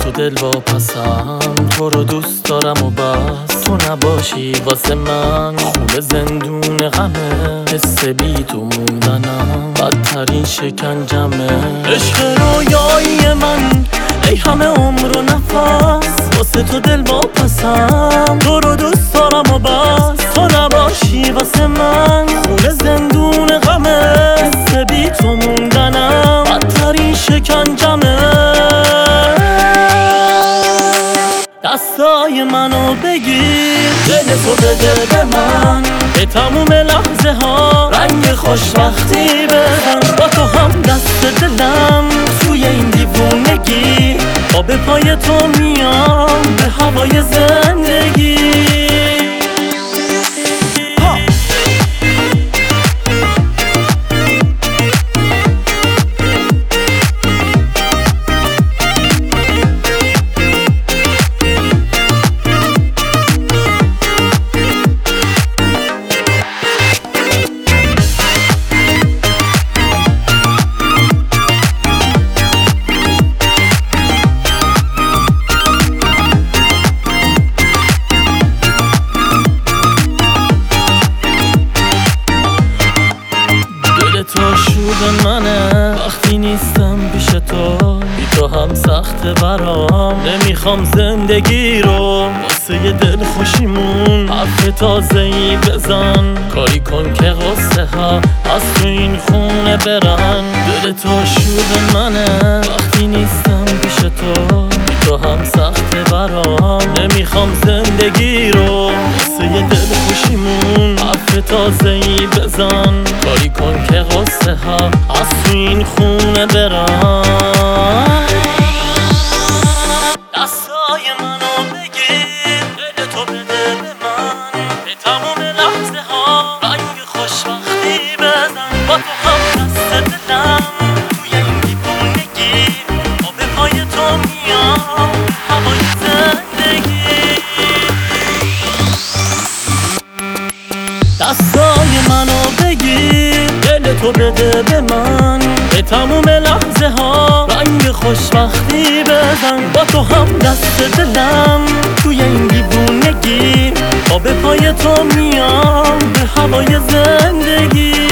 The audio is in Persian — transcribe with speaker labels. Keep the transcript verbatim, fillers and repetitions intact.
Speaker 1: تو دل واپسم، تو رو دوست دارم و بس تو نباشی واسه من خونه زندون غمه، حس بی تو موندنم بدترین شکنجمه. عشق رویایی من ای همه عمر و نفس، واسه تو دل واپسم، تو رو دوست دارم و بس تو نباشی واسه من خونه زندون غمه، حس بی تو موندنم بدترین شکنجمه. دستای منو بگیر، دل تو بده به من، به تموم لحظه ها رنگ خوشبختی بزن. با تو هم دست دلم توی این دیوونگی، با به پای تو میام به هوای زندگی. تو شوق منه وقتی نیستم پیش تو، بی تو هم سخته برام، نمیخوام زندگی رو واسه یه دل خوشیمون حرف تازه ای بزن، کاری کن که غصه ها از تو این خونه برن. دل تو شوق منه وقتی نیستم پیش تو، بی تو هم سخته برام، نمیخوام زندگی رو واسه یه دل خوشیمون حرف تازه ای بزن، کاری کن که غصه ها از تو این خونه برن. دستای منو بگیر، دل تو بده به من، به تموم لحظه ها رنگ خوشبختی بزن. با تو هم دست دلم توی این دیوونگی، با به پای تو میام هوای زندگی. دستای منو بگیر، دل تو بده به من، به تموم لحظه ها رنگ خوشبختی بزن. با تو هم دست دلم توی این دیوونگی، با به پای تو میام به هوای زندگی.